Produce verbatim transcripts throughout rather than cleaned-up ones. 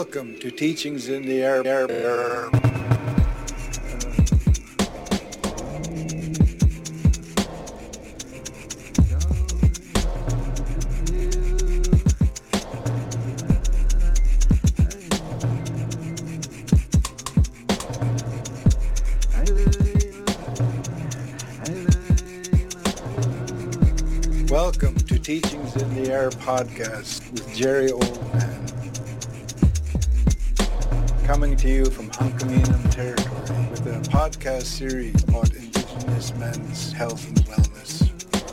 Welcome to Teachings in the Air. air, air. Welcome to Teachings in the Air podcast with Jerry Oldman. Coming to you from Hunkaminam territory with a podcast series about Indigenous men's health and wellness.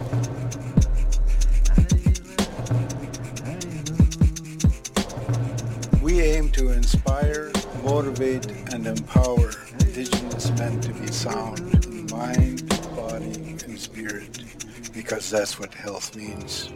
We aim to inspire, motivate, and empower Indigenous men to be sound in mind, body, and spirit, because that's what health means.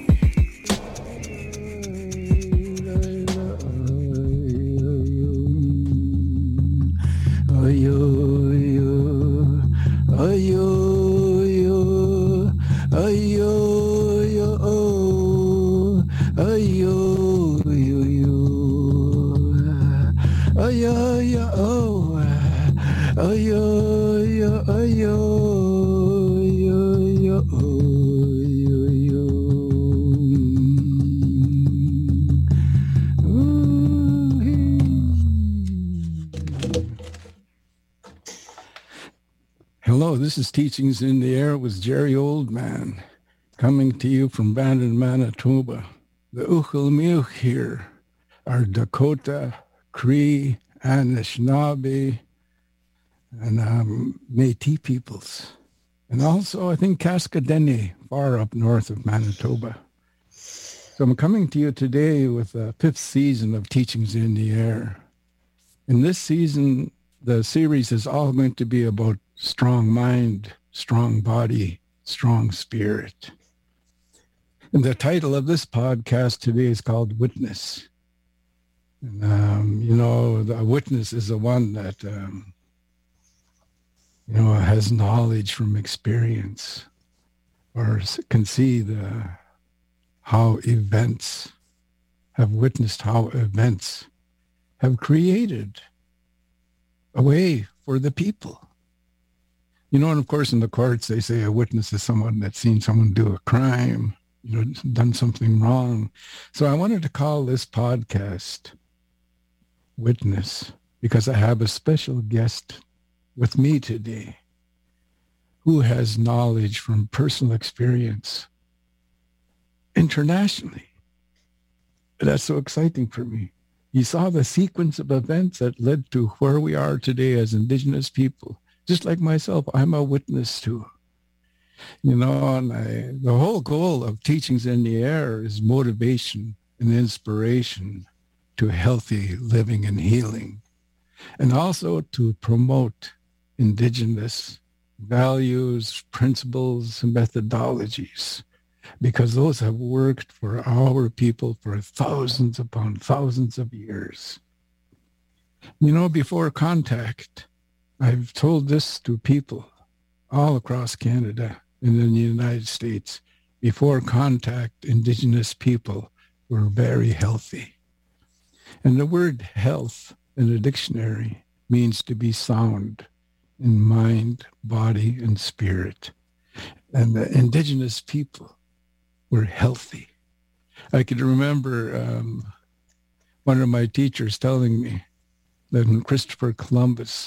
Hello, this is Teachings in the Air with Jerry Oldman, coming to you from Bandon, Manitoba. The Uchilmiuch here are Dakota, Cree, Anishinaabe, and um, Métis peoples. And also, I think, Cascadene, far up north of Manitoba. So I'm coming to you today with the fifth season of Teachings in the Air. In this season, the series is all going to be about strong mind, strong body, strong spirit. And the title of this podcast today is called Witness. And, um, you know, the witness is the one that, um, you know, has knowledge from experience or can see the how events, have witnessed how events have created a way for the people. You know, and of course in the courts they say a witness is someone that's seen someone do a crime, you know, done something wrong. So I wanted to call this podcast Witness because I have a special guest with me today who has knowledge from personal experience internationally. That's so exciting for me. He saw the sequence of events that led to where we are today as Indigenous people. Just like myself, I'm a witness to. You know, and I, the whole goal of Teachings in the Air is motivation and inspiration to healthy living and healing, and also to promote Indigenous values, principles, and methodologies, because those have worked for our people for thousands upon thousands of years. You know, before contact, I've told this to people all across Canada and in the United States. Before contact, Indigenous people were very healthy. And the word health in a dictionary means to be sound in mind, body, and spirit. And the Indigenous people were healthy. I could remember um, one of my teachers telling me that when Christopher Columbus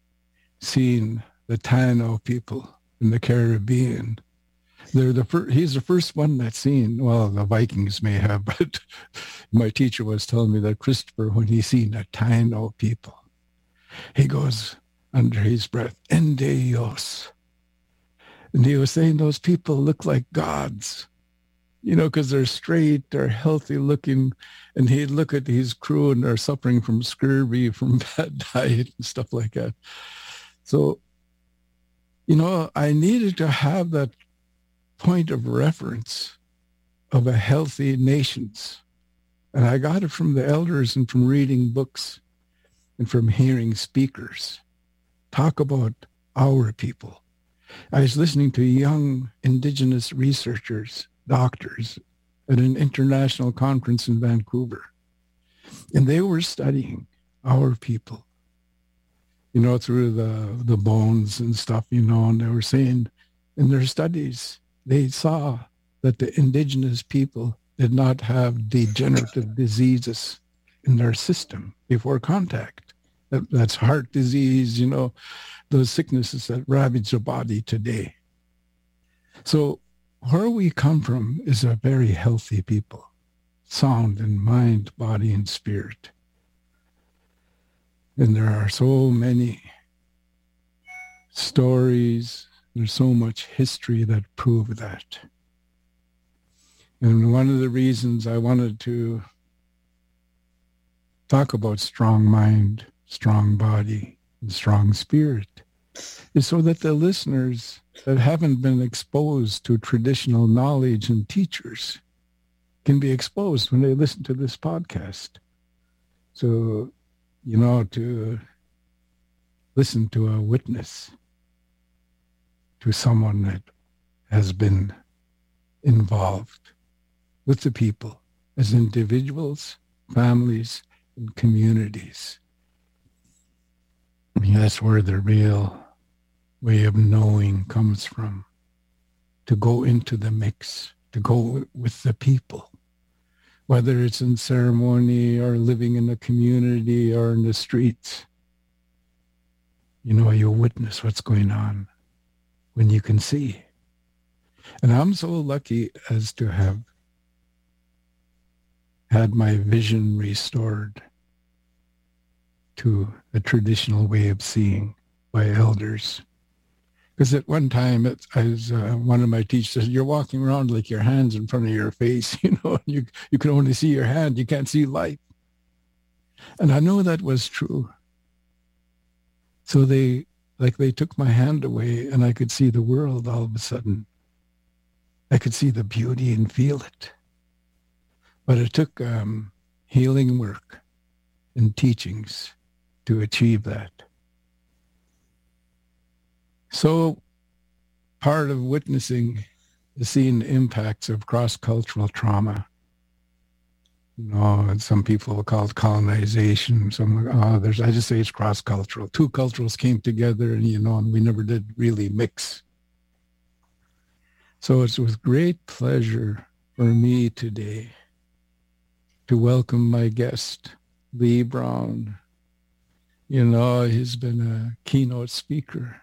seen the Taino people in the Caribbean, they're the fir- he's the first one that's seen, well, the Vikings may have, but my teacher was telling me that Christopher, when he seen the Taino people, he goes under his breath, Ende Dios. And he was saying those people look like gods, you know, because they're straight, they're healthy looking. And he'd look at his crew and they're suffering from scurvy, from bad diet and stuff like that. So, you know, I needed to have that point of reference of a healthy nations. And I got it from the elders and from reading books and from hearing speakers talk about our people. I was listening to young Indigenous researchers, doctors, at an international conference in Vancouver. And they were studying our people, you know, through the, the bones and stuff, you know, and they were saying in their studies, they saw that the indigenous people did not have degenerative diseases in their system before contact. That, that's heart disease, you know, those sicknesses that ravage the body today. So where we come from is a very healthy people, sound in mind, body, and spirit. And there are so many stories, there's so much history that prove that. And one of the reasons I wanted to talk about strong mind, strong body, and strong spirit is so that the listeners that haven't been exposed to traditional knowledge and teachers can be exposed when they listen to this podcast. So, you know, to listen to a witness, to someone that has been involved with the people as individuals, families, and communities. I mean, that's where the real way of knowing comes from. To go into the mix, to go with the people, whether it's in ceremony or living in the community or in the streets. You know, you witness what's going on when you can see. And I'm so lucky as to have had my vision restored to a traditional way of seeing by elders. Because at one time, it, as uh, one of my teachers said, you're walking around like your hand's in front of your face, you know, you, you can only see your hand, you can't see light. And I know that was true. So they, like they took my hand away and I could see the world all of a sudden. I could see the beauty and feel it. But it took um, healing work and teachings to achieve that. So part of witnessing is seeing the impacts of cross-cultural trauma. You know, and some people will call it colonization. Some others, I just say it's cross-cultural. Two cultures came together and, you know, and we never did really mix. So it's with great pleasure for me today to welcome my guest, Lee Brown. You know, he's been a keynote speaker.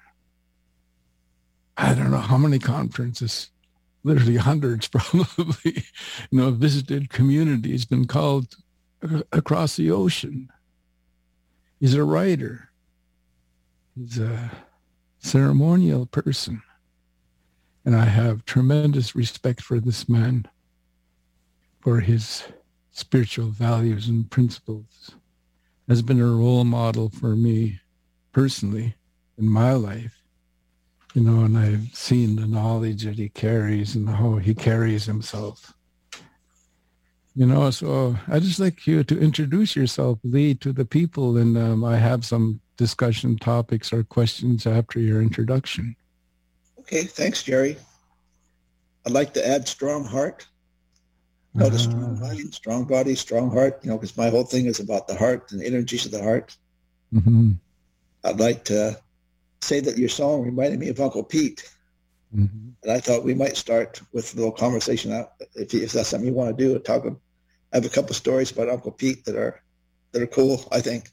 I don't know how many conferences, literally hundreds probably, you know, visited communities, been called across the ocean. He's a writer. He's a ceremonial person. And I have tremendous respect for this man, for his spiritual values and principles. Has been a role model for me personally in my life. You know, and I've seen the knowledge that he carries and how he carries himself. You know, so I'd just like you to introduce yourself, Lee, to the people, and um, I have some discussion topics or questions after your introduction. Okay, thanks, Jerry. I'd like to add strong heart. Notice uh, strong mind, strong body, strong heart, you know, because my whole thing is about the heart and the energies of the heart. Mm-hmm. I'd like to say that your song reminded me of Uncle Pete. Mm-hmm. And I thought we might start with a little conversation out, if, if that's something you want to do. Talk. I have a couple of stories about Uncle Pete that are that are cool, I think.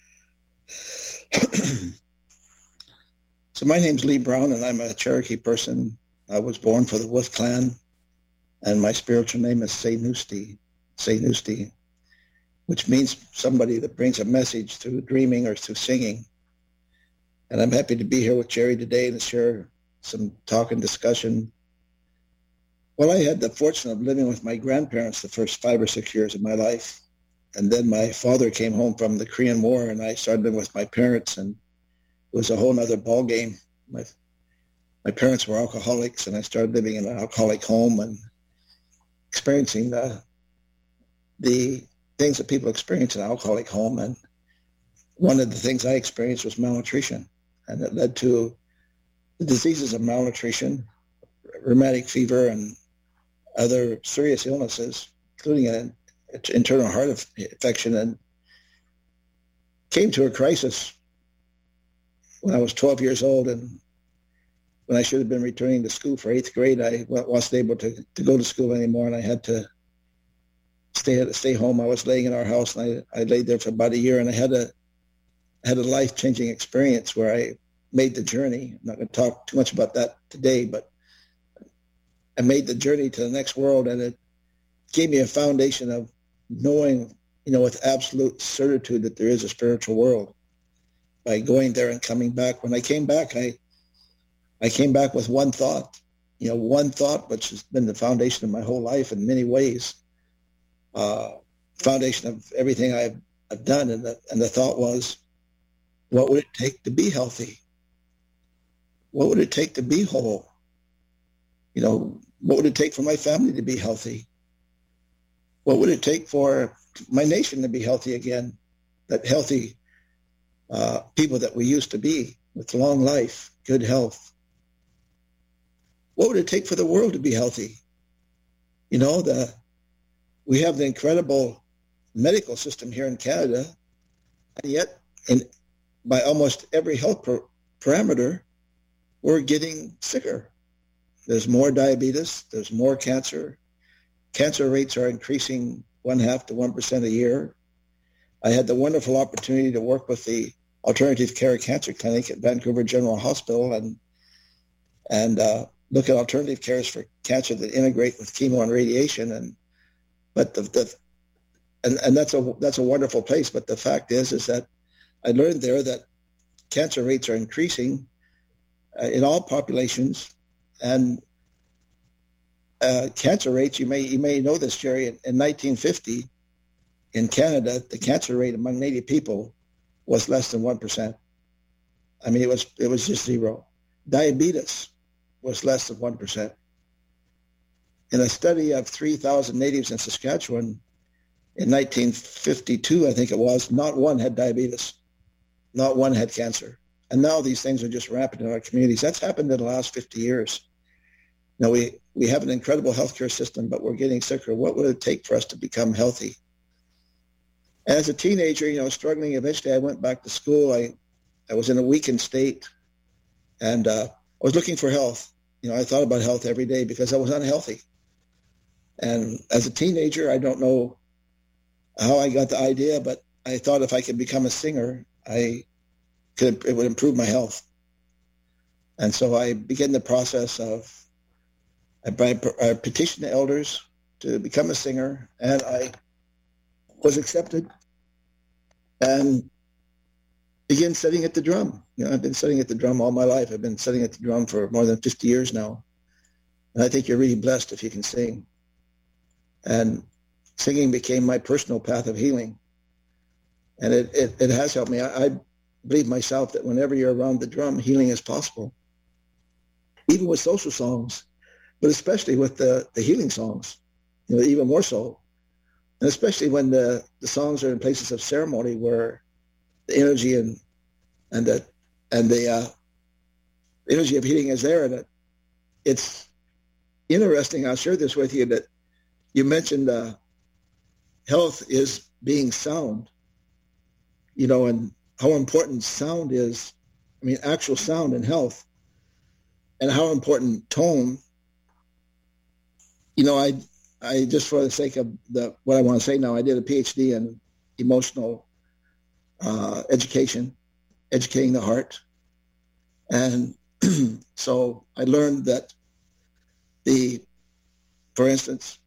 So my name's Lee Brown, and I'm a Cherokee person. I was born for the Wolf Clan, and my spiritual name is Seinusti, Seinusti, which means somebody that brings a message through dreaming or through singing. And I'm happy to be here with Jerry today and share some talk and discussion. Well, I had the fortune of living with my grandparents the first five or six years of my life. And then my father came home from the Korean War, and I started living with my parents, and it was a whole nother ball game. My, my parents were alcoholics, and I started living in an alcoholic home and experiencing the, the things that people experience in an alcoholic home. And one of the things I experienced was malnutrition. And it led to the diseases of malnutrition, rheumatic fever, and other serious illnesses, including an internal heart infection and came to a crisis when I was twelve years old, and when I should have been returning to school for eighth grade, I wasn't able to, to go to school anymore, and I had to stay stay home. I was laying in our house, and I, I laid there for about a year, and I had a had a life-changing experience where I made the journey. I'm not going to talk too much about that today, but I made the journey to the next world, and it gave me a foundation of knowing, you know, with absolute certitude that there is a spiritual world by going there and coming back. When I came back, I I came back with one thought, you know, one thought, which has been the foundation of my whole life in many ways, uh, foundation of everything I've, I've done. And the, and the thought was, what would it take to be healthy? What would it take to be whole? You know, what would it take for my family to be healthy? What would it take for my nation to be healthy again? That healthy uh, people that we used to be with long life, good health. What would it take for the world to be healthy? You know, the we have the incredible medical system here in Canada, and yet in by almost every health per, parameter, we're getting sicker. There's more diabetes. There's more cancer. Cancer rates are increasing one half to one percent a year. I had the wonderful opportunity to work with the Alternative Care Cancer Clinic at Vancouver General Hospital and and uh, look at alternative cares for cancer that integrate with chemo and radiation. And but the, the and, and that's a that's a wonderful place. But the fact is is that I learned there that cancer rates are increasing uh, in all populations, and uh, cancer rates. You may you may know this, Jerry. In, in nineteen fifty, in Canada, the cancer rate among Native people was less than one percent. I mean, it was it was just zero. Diabetes was less than one percent. In a study of three thousand natives in Saskatchewan in nineteen fifty-two, I think it was, not one had diabetes. Not one had cancer. And now these things are just rampant in our communities. That's happened in the last fifty years. Now, we, we have an incredible healthcare system, but we're getting sicker. What would it take for us to become healthy? As a teenager, you know, struggling, eventually I went back to school. I, I was in a weakened state, and uh, I was looking for health. You know, I thought about health every day because I was unhealthy. And as a teenager, I don't know how I got the idea, but I thought if I could become a singer, I could, it would improve my health. And so I began the process of, I, I petitioned the elders to become a singer, and I was accepted and began sitting at the drum. You know, I've been sitting at the drum all my life. I've been sitting at the drum for more than fifty years now. And I think you're really blessed if you can sing. And singing became my personal path of healing. And it, it, it has helped me. I, I believe myself that whenever you're around the drum, healing is possible. Even with social songs, but especially with the, the healing songs, you know, even more so. And especially when the, the songs are in places of ceremony where the energy and and the and the uh, energy of healing is there. And it, it's interesting. I'll share this with you, that you mentioned uh, health is being sound, you know, and how important sound is. I mean, actual sound in health, and how important tone. You know, I I just for the sake of the what I want to say now, I did a P H D in emotional uh, education, educating the heart, and so I learned that the, for instance,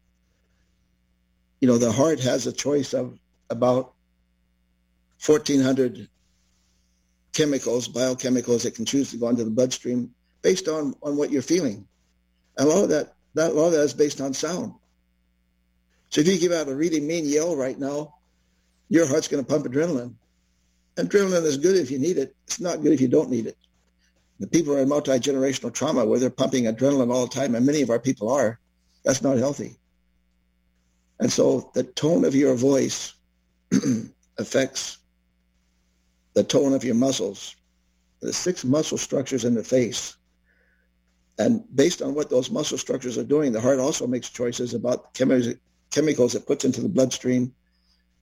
you know, the heart has a choice of about fourteen hundred chemicals, biochemicals that can choose to go into the bloodstream based on, on what you're feeling. And a lot of that, that, a lot of that is based on sound. So if you give out a really mean yell right now, your heart's going to pump adrenaline. Adrenaline is good if you need it. It's not good if you don't need it. The people are in multi-generational trauma where they're pumping adrenaline all the time, and many of our people are. That's not healthy. And so the tone of your voice affects the tone of your muscles. The six muscle structures in the face. And based on what those muscle structures are doing, the heart also makes choices about chemi- chemicals it puts into the bloodstream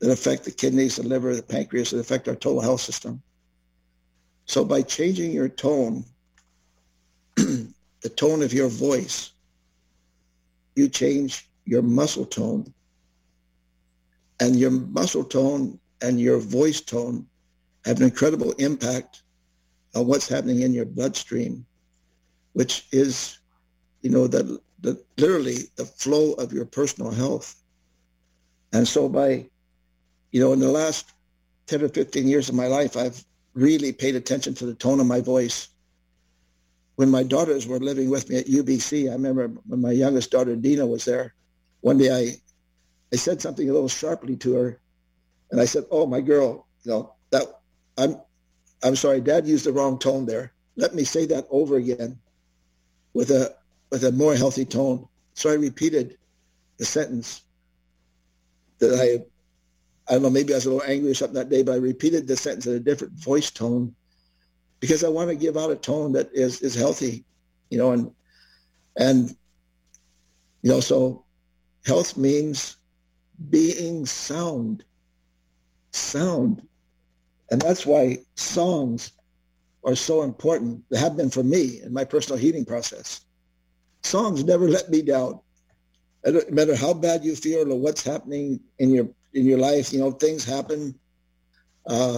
that affect the kidneys, the liver, the pancreas, that affect our total health system. So by changing your tone, the tone of your voice, you change your muscle tone. And your muscle tone and your voice tone have an incredible impact on what's happening in your bloodstream, which is, you know, the, the literally the flow of your personal health. And so by, you know, in the last ten or fifteen years of my life, I've really paid attention to the tone of my voice. When my daughters were living with me at U B C, I remember when my youngest daughter, Dina, was there, one day I, I said something a little sharply to her. And I said, oh, my girl, you know, that I'm, I'm sorry, Dad used the wrong tone there. Let me say that over again with a, with a more healthy tone. So I repeated the sentence that I, I don't know, maybe I was a little angry or something that day, but I repeated the sentence in a different voice tone because I want to give out a tone that is, is healthy, you know, and, and, you know, so health means being sound, sound. And that's why songs are so important. They have been for me in my personal healing process. Songs never let me down. No matter how bad you feel or what's happening in your in your life, you know, things happen. Uh,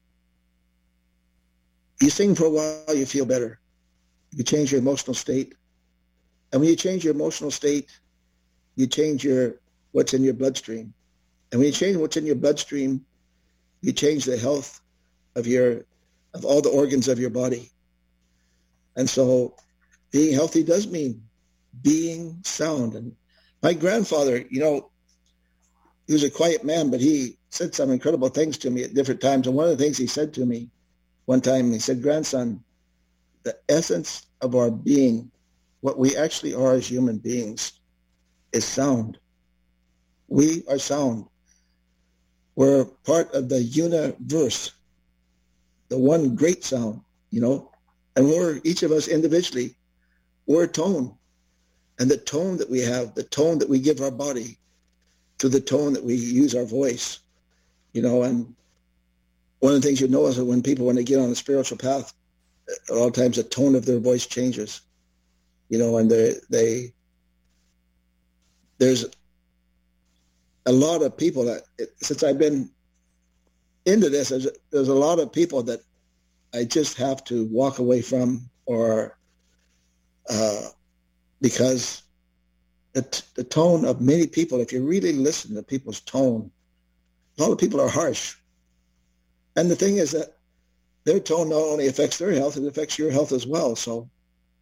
you sing for a while, you feel better. You change your emotional state. And when you change your emotional state, you change your what's in your bloodstream. And when you change what's in your bloodstream, you change the health of your of all the organs of your body. And so being healthy does mean being sound. And my grandfather, you know, he was a quiet man, but he said some incredible things to me at different times. And one of the things he said to me one time, he said, grandson, the essence of our being, what we actually are as human beings, is sound. We are sound. We're part of the universe, the one great sound, you know, and we're, each of us individually, we're a tone. And the tone that we have, the tone that we give our body to the tone that we use our voice, you know, and one of the things you know is that when people, when they get on a spiritual path, a lot of times the tone of their voice changes, you know, and they, they there's a lot of people that, since I've been into this, there's, there's a lot of people that I just have to walk away from, or uh, because the, t- the tone of many people, if you really listen to people's tone, a lot of people are harsh. And the thing is that their tone not only affects their health, it affects your health as well. So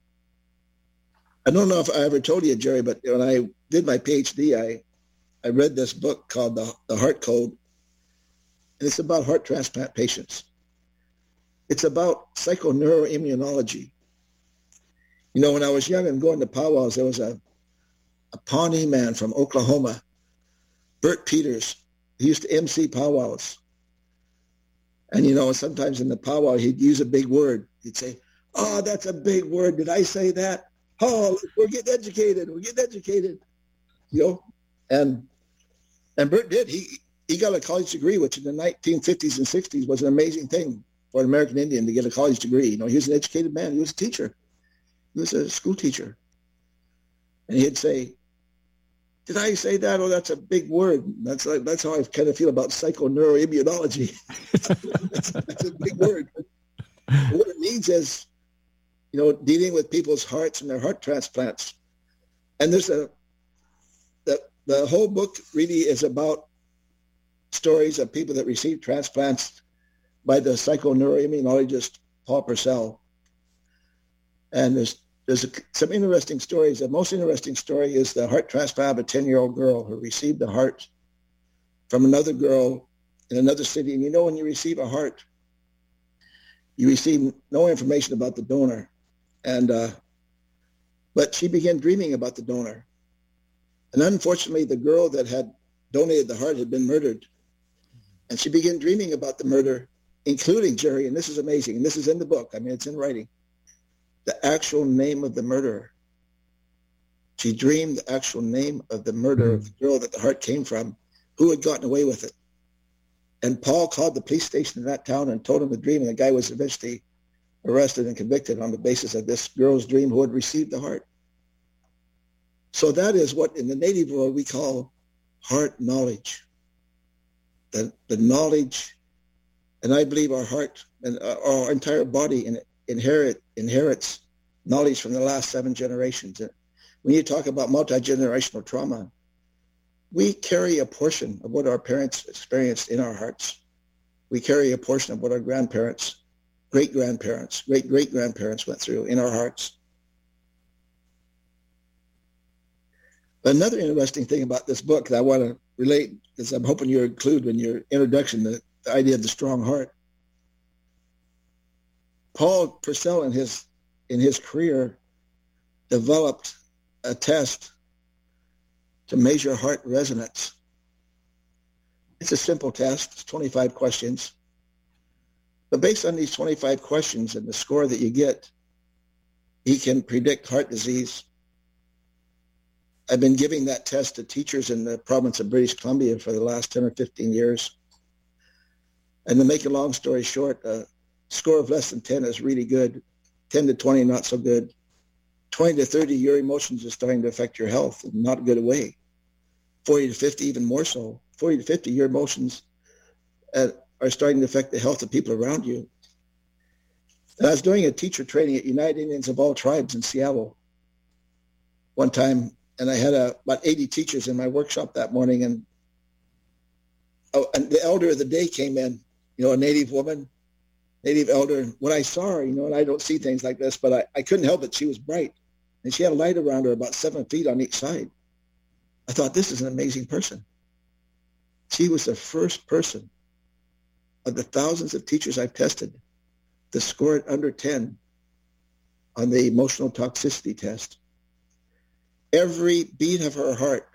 I don't know if I ever told you, Jerry, but when I did my PhD, I, I read this book called The, the Heart Code, and it's about heart transplant patients. It's about psychoneuroimmunology. You know, when I was young and going to powwows, there was a, a Pawnee man from Oklahoma, Bert Peters. He used to M C powwows. And, you know, sometimes in the powwow, he'd use a big word. He'd say, oh, that's a big word. Did I say that? Oh, we're getting educated. We're getting educated. You know, and and Bert did. He, he got a college degree, which in the nineteen fifties and sixties was an amazing thing for an American Indian to get a college degree. You know, he was an educated man. He was a teacher. He was a school teacher. And he'd say, did I say that? Oh, that's a big word. That's like, that's how I kind of feel about psychoneuroimmunology. that's, that's a big word. What it means is, you know, dealing with people's hearts and their heart transplants. And there's a, the, the whole book really is about stories of people that received transplants by the psychoneuroimmunologist Paul Purcell. And there's There's a, some interesting stories. The most interesting story is the heart transplant of a ten-year-old girl who received a heart from another girl in another city. And you know, when you receive a heart, you receive no information about the donor. And uh, but she began dreaming about the donor. And unfortunately, the girl that had donated the heart had been murdered. And she began dreaming about the murder, including, Jerry, and this is amazing, and this is in the book. I mean, it's in writing. The actual name of the murderer. She dreamed the actual name of the murderer, mm. of the girl that the heart came from, who had gotten away with it. And Paul called the police station in that town and told him the dream, and the guy was eventually arrested and convicted on the basis of this girl's dream who had received the heart. So that is what in the native world we call heart knowledge. The, the knowledge, and I believe our heart and our entire body in, inherit inherits knowledge from the last seven generations. When you talk about multi-generational trauma, we carry a portion of what our parents experienced in our hearts. We carry a portion of what our grandparents, great-grandparents, great-great-grandparents went through in our hearts. But another interesting thing about this book that I want to relate, is I'm hoping you include in your introduction the, the idea of the strong heart. Paul Purcell in his in his career developed a test to measure heart resonance. It's a simple test. It's twenty-five questions. But based on these twenty-five questions and the score that you get, he can predict heart disease. I've been giving that test to teachers in the province of British Columbia for the last ten or fifteen years. And to make a long story short, a score of less than ten is really good. ten to twenty, not so good. twenty to thirty, your emotions are starting to affect your health in not a good way. forty to fifty, even more so. forty to fifty, your emotions uh, are starting to affect the health of people around you. And I was doing a teacher training at United Indians of All Tribes in Seattle one time, and I had a, about eighty teachers in my workshop that morning, and, oh, and the elder of the day came in, you know, a Native woman, Native elder. And when I saw her, you know, and I don't see things like this, but I, I couldn't help it. She was bright, and she had a light around her about seven feet on each side. I thought, this is an amazing person. She was the first person of the thousands of teachers I've tested to score it under ten on the emotional toxicity test. Every beat of her heart,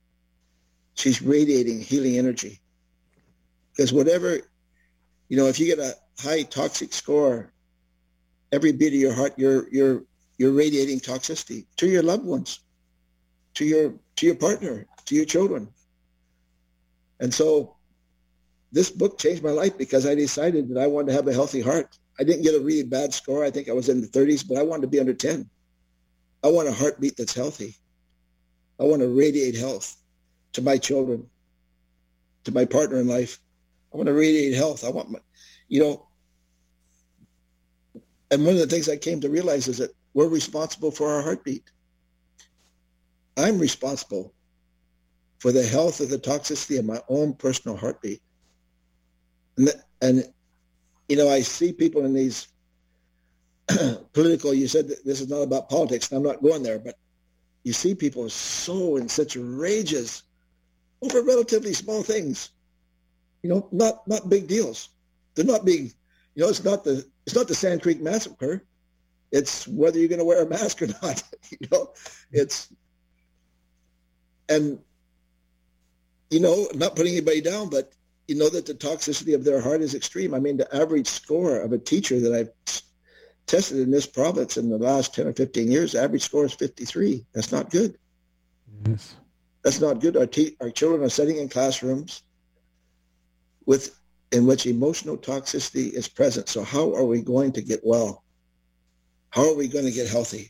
she's radiating healing energy. Because whatever, you know, if you get a high toxic score, every beat of your heart, you're you're you're radiating toxicity to your loved ones, to your to your partner, to your children. And so this book changed my life because I decided that I wanted to have a healthy heart. I didn't get a really bad score. I think I was in the thirties, but I wanted to be under ten. I want a heartbeat that's healthy. I want to radiate health to my children, to my partner in life. I want to radiate health. I want my, you know, and one of the things I came to realize is that we're responsible for our heartbeat. I'm responsible for the health of the toxicity of my own personal heartbeat. And, that, and you know, I see people in these political, you said that this is not about politics, and I'm not going there, but you see people so in such rages over relatively small things, you know, not not big deals. They're not being, you know, it's not the it's not the Sand Creek Massacre. It's whether you're going to wear a mask or not. You know, it's, and, you know, not putting anybody down, but you know that the toxicity of their heart is extreme. I mean, the average score of a teacher that I've tested in this province in the last ten or fifteen years, the average score is fifty-three. That's not good. Yes. That's not good. Our, te- our children are sitting in classrooms with in which emotional toxicity is present. So how are we going to get well? How are we going to get healthy?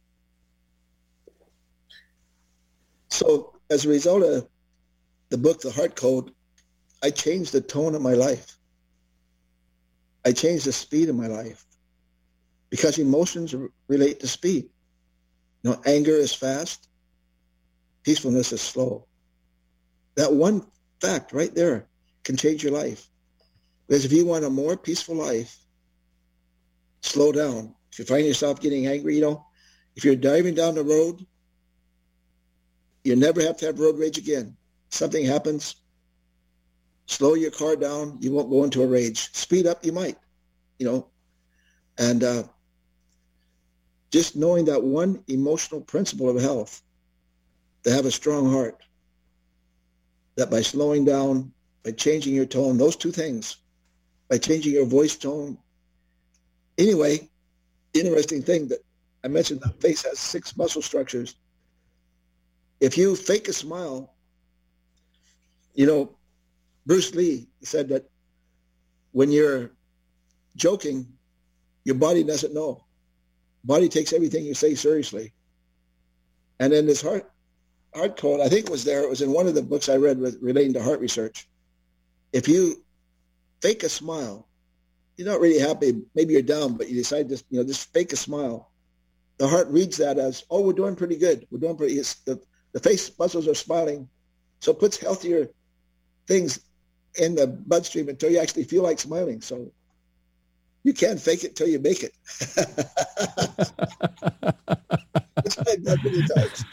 So as a result of the book, The Heart Code, I changed the tone of my life. I changed the speed of my life because emotions relate to speed. You know, anger is fast. Peacefulness is slow. That one fact right there can change your life. Because if you want a more peaceful life, slow down. If you find yourself getting angry, you know, if you're driving down the road, you never have to have road rage again. Something happens, slow your car down, you won't go into a rage. Speed up, you might, you know. And uh, just knowing that one emotional principle of health, to have a strong heart, that by slowing down, by changing your tone, those two things, by changing your voice tone. Anyway, interesting thing that I mentioned, the face has six muscle structures. If you fake a smile, you know, Bruce Lee said that when you're joking, your body doesn't know. Body takes everything you say seriously. And then this heart heart code, I think it was there, it was in one of the books I read with, relating to heart research. If you fake a smile, you're not really happy, maybe you're down, but you decide to, you know, just fake a smile. The heart reads that as, oh, we're doing pretty good. We're doing pretty, it's, the, the face muscles are smiling. So it puts healthier things in the bloodstream until you actually feel like smiling. So you can't fake it till you make it. Which I've done many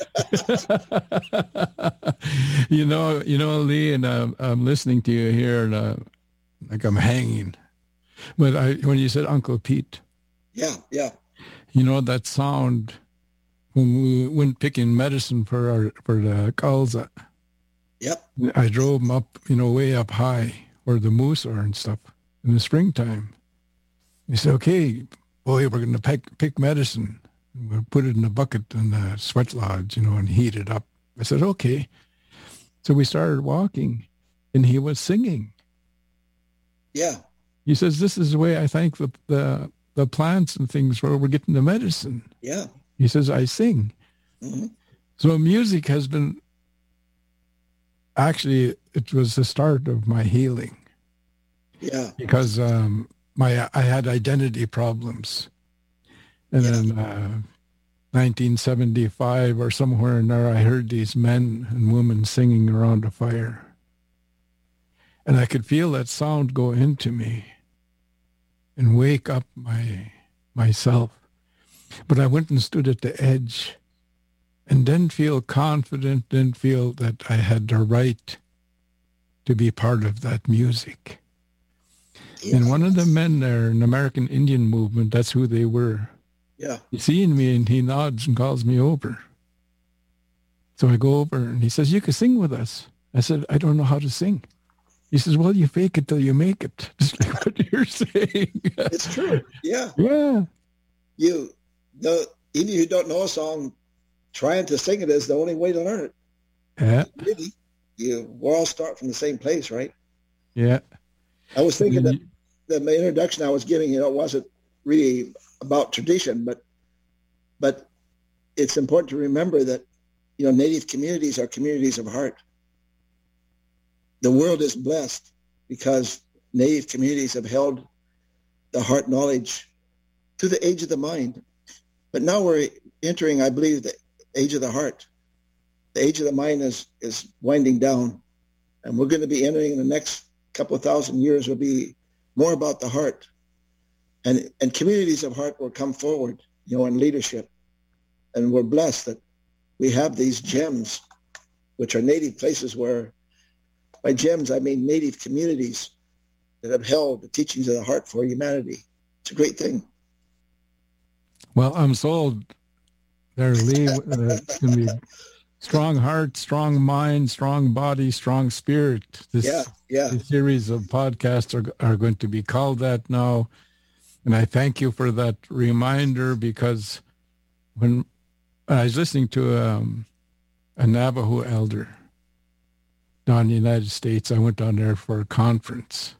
times. you know, you know, Lee, and uh, I'm listening to you here, and uh, like I'm hanging. But I, when you said Uncle Pete, yeah, yeah, you know that sound when we went picking medicine for our for the cows. Yep. I drove them up, you know, way up high where the moose are and stuff in the springtime. He said, "Okay, boy, we're going to pick pick medicine. We'll put it in a bucket in the sweat lodge, you know, and heat it up." I said, "Okay." So we started walking, and he was singing. Yeah. He says, "This is the way I thank the, the the plants and things where we're getting the medicine." Yeah. He says, "I sing." Mm-hmm. So music has been, actually, it was the start of my healing. Yeah. Because um, my I had identity problems. And yeah. in uh, nineteen seventy-five or somewhere in there, I heard these men and women singing around a fire. And I could feel that sound go into me and wake up my myself. But I went and stood at the edge and didn't feel confident, didn't feel that I had the right to be part of that music. Yes. And one of the men there in the American Indian movement, that's who they were. Yeah. He's seeing me and he nods and calls me over. So I go over and he says, "You can sing with us." I said, "I don't know how to sing." He says, "Well, you fake it till you make it." Just like what you're saying. It's true. Yeah. Yeah. You, the, even if you don't know a song, trying to sing it is the only way to learn it. Yeah. Really. You, we all start from the same place, right? Yeah. I was thinking that the introduction I was giving, you know, wasn't really about tradition, but but it's important to remember that, you know, Native communities are communities of heart. The world is blessed because Native communities have held the heart knowledge to the age of the mind. But now we're entering, I believe, the age of the heart. The age of the mind is, is winding down. And we're going to be entering in the next couple of thousand years will be more about the heart. And, and communities of heart will come forward, you know, in leadership. And we're blessed that we have these gems, which are native places where, by gems, I mean native communities that have held the teachings of the heart for humanity. It's a great thing. Well, I'm sold there, Lee. Uh, it's going to be strong heart, strong mind, strong body, strong spirit. This, yeah, yeah. this series of podcasts are, are going to be called that now. And I thank you for that reminder, because when I was listening to um, a Navajo elder down in the United States, I went down there for a conference,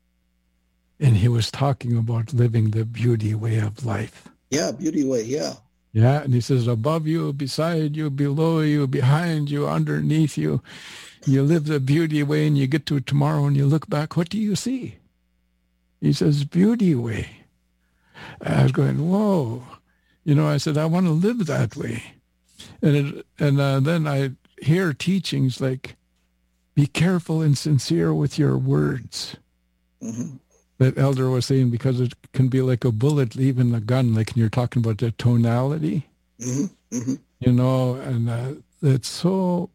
and he was talking about living the beauty way of life. Yeah, beauty way, yeah. Yeah, and he says, above you, beside you, below you, behind you, underneath you, you live the beauty way, and you get to tomorrow and you look back, what do you see? He says, beauty way. I was going, whoa. You know, I said, I want to live that way. And it, and uh, then I hear teachings like, be careful and sincere with your words. Mm-hmm. That elder was saying, because it can be like a bullet leaving a gun, like when you're talking about the tonality, mm-hmm. Mm-hmm. you know, and uh, it's so,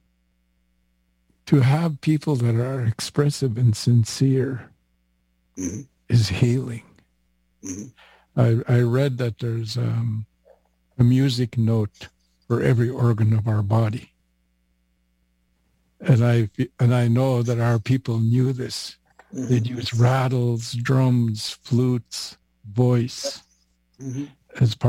to have people that are expressive and sincere mm-hmm. is healing. Mm-hmm. I, I read that there's um, a music note for every organ of our body. And I and I know that our people knew this. Mm-hmm. They'd use rattles, drums, flutes, voice mm-hmm. as part